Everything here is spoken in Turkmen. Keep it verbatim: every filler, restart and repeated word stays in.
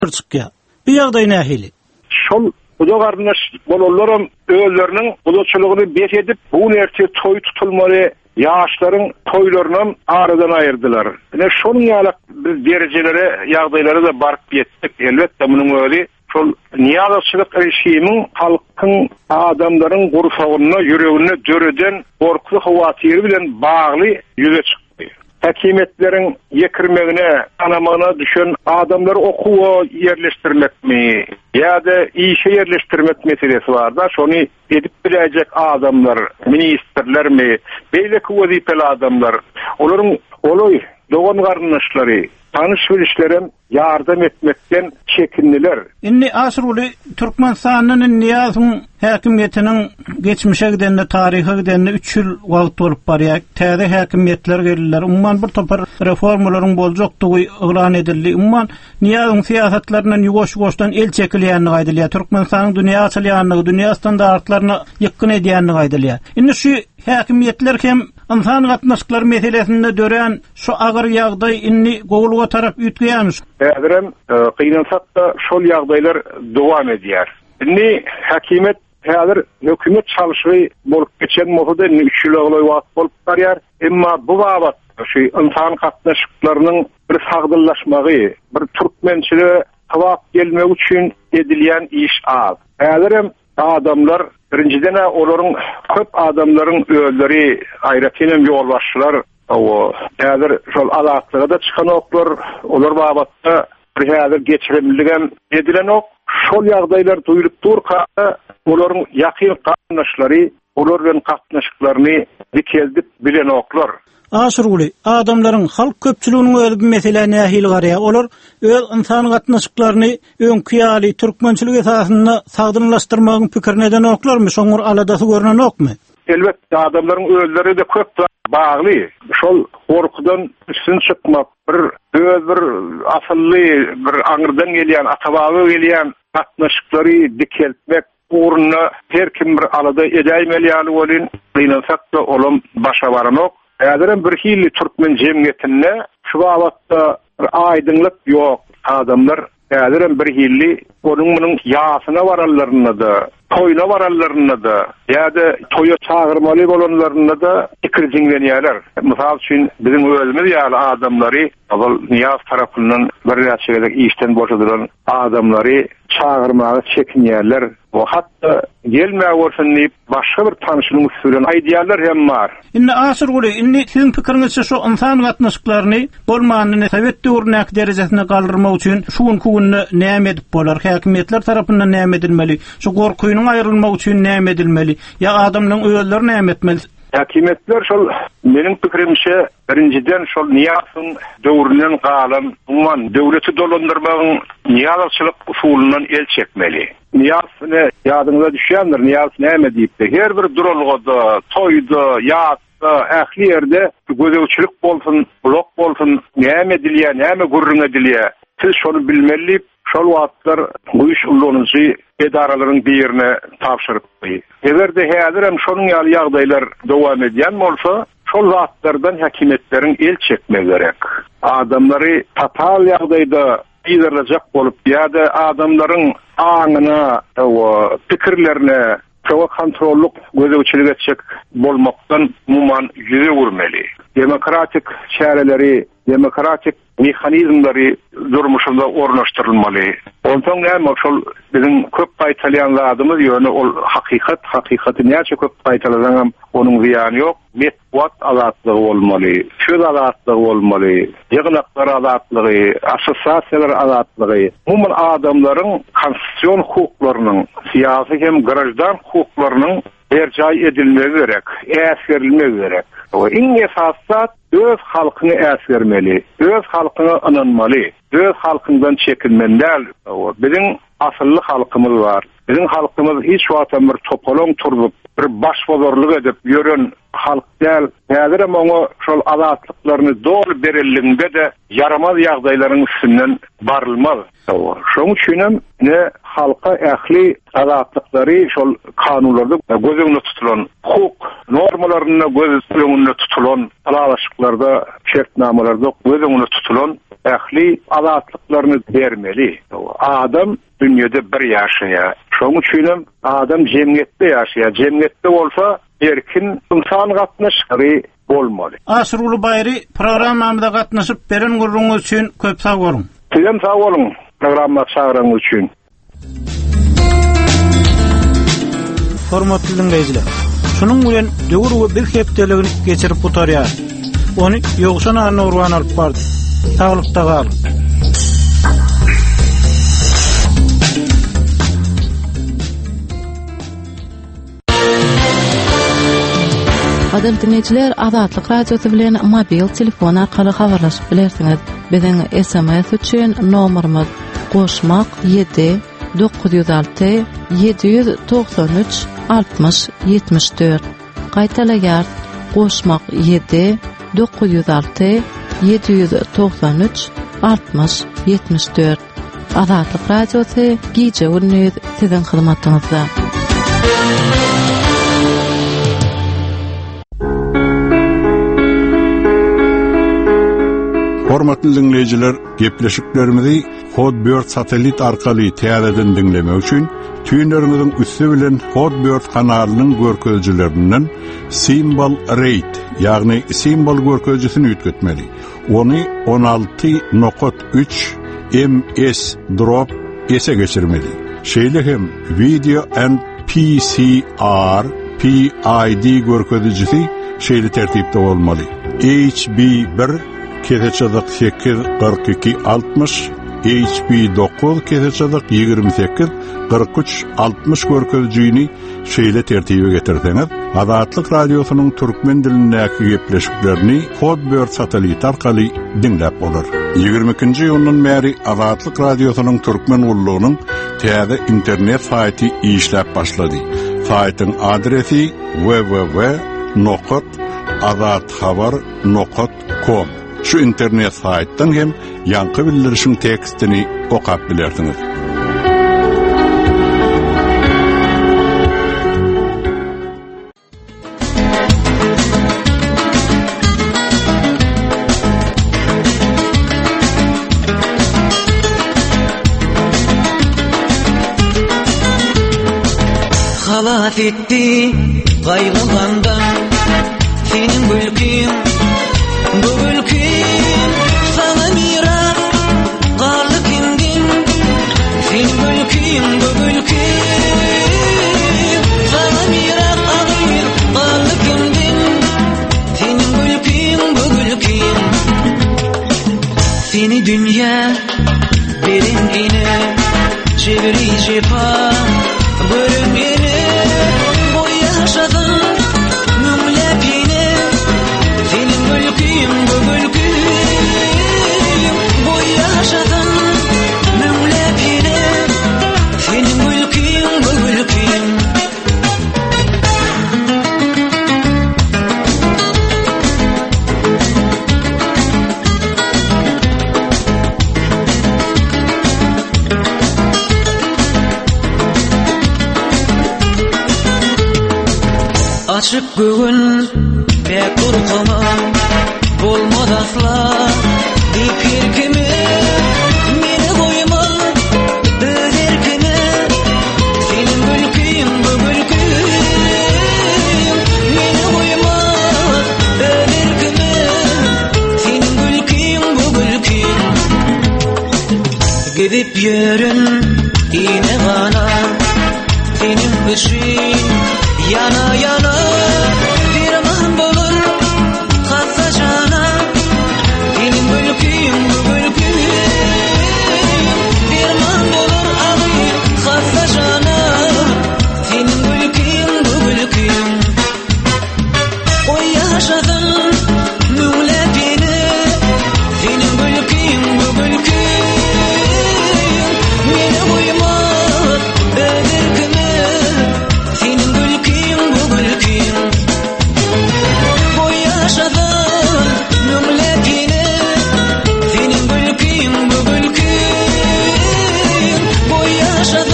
çıkýar. Bu ýagdaý nähili? Şol buda garnaş bolalaram özleriniň budaçylygyny bet edip bu nerçe toy tutulmaly ýaşlaryň toýlarynyň aradan aýyrdylar. Ene şonuň ýaly biz derejelere ýagdaýlara da baryp ýetdik. Elbetde munyň öňi şol niýazçylyk rejimiň halkyň adamlaryň gurfagyna ýüregine döreden gorkly hawatyry bilen bagly ýüze çykdy. Hakimetleriň ýekirmegine, anamana düşen adamlar okuwa yerleşdirmekmi ýa-da işe yerleşdirmek meselesi var da şonu edip bilecek adamlar, ministrlermi, beýleki wezipeli adamlar, olaryň oloy dogan garnaşlary, tanış bilişlerem yardım etmekten çekindiler. Inni Asruly Türkmenistanyň Niýazyň häkimetiniň geçmişe gidenle tarihe gidenle üç ýyl wagt bolup barýar. Täze häkimetler geldiler. Umman bir topar reformalaryň boljakdygy ýylan edildi. Umman Niýazyň siýasatlarynyň ýugoş-ýugoşdan el çekilýänligi aýdylýar. Türkmenistanyň dünýä çylýanlygy, dünýä standartlaryna ýykyn edýänligi aýdylýar. Indi şu häkimetler hem insan gatnaşyklary meselesinde dören şu agyr ýagdaý inni gowulga tarap ýetýärmi? Häzirem kynansak da şol ýagdaýlar dowam edýär. Inni hakimet häzir hökümet çalyşy bolup geçen mohuda üç ýyl ogloy wagt bolup barýar. Emma bu wagt şu insan gatnaşyklarynyň bir sagdyllaşmagy, bir türkmençiligi tawap gelmek üçin edilýän iş az. Häzirem adamlar birinciden olaryň köp adamlaryň öýleri aýratynam ýol başçylar o häzir şol alaqlyga da çykan oklar, olar babatda bir häzir geçirimligen edilen ok, şol ýagdaýlar duýulyp durka, olaryň ýakyn gatnaşlary, olar bilen gatnaşyklaryny dikeldip bilen oklar. Asruly, adamlaryň halk köpçüliginiň öýle bir mesele nähili garýar. Olar öz insan gatnaşyklaryny öňkü ýaly türkmençilik esasyna sagdynlaşdyrmagyň pikirine oklarmy? Şoňur aladasy görnen okmy? Elbetde adamlaryň öýleri de köp bagly. Şol gorkudan üstün çykmak, bir öz bir asylly bir aňyrdan gelýän, atabagy gelýän gatnaşyklary dikeltmek uğruna her kim bir alada edäýmeli bolýan, gynansak da olum başa baranok. Häzirem bir hili türkmen jemgyýetinde şu wagtda bir aýdynlyk ýok. Adamlar häzirem bir hili onuň munyň ýasyna bararlaryna da, toýuna bararlaryna da, ýa-da toýa çağırmaly bolanlaryna da pikir jiňlenýärler. Mysal üçin biziň özümiz ýaly adamlary, awal Niýaz tarapyndan bir ýaşaýak işden boşadylan adamlary çağırmagy çekinýärler. O hatta gelmäge bolsun diýip başga bir tanışynyň üstünden aýdýarlar hem bar. Inni Asruly, inni siziň pikiriňizçe şu insan gatnaşyklaryny bolmanyny Sowet döwrüne derejesine galdyrmak üçin şuň kugyny näme edip bolar? Häkimetler tarapyndan näme edilmeli? Şu gorkuýynyň aýrylmagy üçin näme edilmeli? Ya adamlaryň öýleri näme etmeli? Hakimetler şol meniň pikirimçe birinciden şol Niýazyň döwründen galan umman döwleti dolandyrmagyň niýazçylyk usulundan el çekmeli. Niýaz ýadyňyza düşýändir, Niýaz näme diýipdi? Her bir durulgada, toýda, ýatda, ähli ýerde gözegçilik bolsun, blok bolsun, näme edilýär, näme gurrun edilýär. Siz şonu bilmeli. Şol wagtlar bu iş ulanyjy edaralaryň birine tapşyrypdy. Egerde häzirem şonuň ýaly ýagdaýlar dowam edýän bolsa, şol wagtlardan hakimetleriň el çekmek gerek. Adamlary tatal ýagdaýda ýerlejek bolup ýa-da adamlaryň aňyna, o pikirlerine çok kontrolluk gözegçilik etjek bolmakdan muman ýüze gurmeli. Demokratik çäreleri, demokratik mehanizmleri durmuşunda ornaştırılmalı. Ondan näme şol biziň köp gaýtalýanlarymyz ýöne ol hakykat, hakykaty näçe köp gaýtalasaňam onuň ziýany ýok. Metbuat azatlygy bolmaly, söz azatlygy bolmaly, ýygnaklar azatlygy, assosiasiýalar azatlygy. Umum adamlaryň konstitusiýon hukuklarynyň, siýasy hem grajdan hukuklarynyň berjaý edilmegi gerek, äsgerilmegi gerek. O iň esasat öz halkyny äsgermeli, öz halkyna ananmaly, öz halkyndan çekinmendäl. O biziň asylly halkymyz bar. Biziň halkymyz hiç wagtdan bir topolong turup, bir başbozorluk edip ýören halk däl. Häzirem oňa şol azatlyklaryny dol berilliginde de yaramaz ýagdaýlaryň üstünden barylmaz. Şoň üçin ne halka ähli azatlykları şol kanunlarda göz öňünde tutulan, hukuk normalaryna göz öňünde tutulan, alalaşyklarda, şertnamalarda göz öňünde tutulan ähli azatlyklaryny bermeli. Adam dünýede bir ýaşaýar. Şoň üçin adam jemgyýetde ýaşaýar. Jemgyýetde bolsa erkin insan gatnaşyry bolmaly. Asrul Bayri programmamyzda gatnaşyp beren gurruňyz üçin köp sag bolun. Sizem sag bolun programma çağıran üçin. Hormatly dinleýijiler. Şunun bilen döwür bir hepdeligini geçirip butarýar. Onu ýogşan arna urwan alyp bardy. Taglykda gal. Adem dinleyijiler, Azatlyk radiosu bilen mobil telefon arkaly habarlaşyp bilersiňiz. Biziň S M S üçin nomerimiz goşmak ýedi dokuz yüz altı yedi yüz doksan üç altmış yetmiş dört. Gaýtalaýar goşmak ýedi dokuz yüz altı yedi yüz doksan üç altmış yetmiş dört. Azatlyk radiosu gije gündüz siziň hyzmatyňyzda. Hormatly dinleyijiler, gepleşiklerimizi Hotbird satelit arkaly täzeden dinlemek üçin tüýünleriňiziň üstü bilen Hotbird kanalynyň görkezjilerinden Symbol Rate, ýagny symbol görkezjisini ýetgetmeli. Onu on alty nokta üç M S drop ese geçirmeli. Şeýle hem Video and P C R P I D görkezjisi şeýle tertipde bolmaly. H B bir keseçadık sekiz kırk iki altmış, H P dokuz keseçadık yirmi sekiz kırk üç altmış görkezjüni şeýle tertibe getirseňiz, Azatlyk radiosynyň türkmen dilindäki gepleşiklerini Hotbird satelit arkaly dinläp bolar. yigirmi ikinji ýylyň bäri Azatlyk radiosynyň türkmen ullugynyň täze internet saýty işläp başlady. Saýtyň adresi w w w nokta azathabar nokta com. Şu internet saýtdan hem ýanky bildirişiň tekstini okap bilersiňiz. Halat etti gaýgylandan senin gülkün bu gülkün sana miras garly kindin senin gülkün bu gülkün sana miras agir garly kindin senin gülkün bu gülkün seni dünya berin ine çeviri şefa bölüm yeni bu yaşadın nümlep yeni senin mülkün bu mülkün bu yaşadın nümlep yeni senin mülkün bu mülkün açık göğün pek kurkama bolmaz asla dikirkimi meni koyma öderkimi senin mülkün bu mülkün meni koyma öderkimi senin mülkün bu mülkün gidip yürün yine bana senin ışığın yana yana dirman bolur katsa jana senin mülkün bu mülkün dirman bolur ağır katsa jana senin mülkün bu mülkün o yaşadın nümlep yeni senin mülkün bu mülkün meni koymaz öderkimi senin mülkün bu mülkün bu yaşadın nümlep yeni senin mülkün bu mülkün bu yaşadın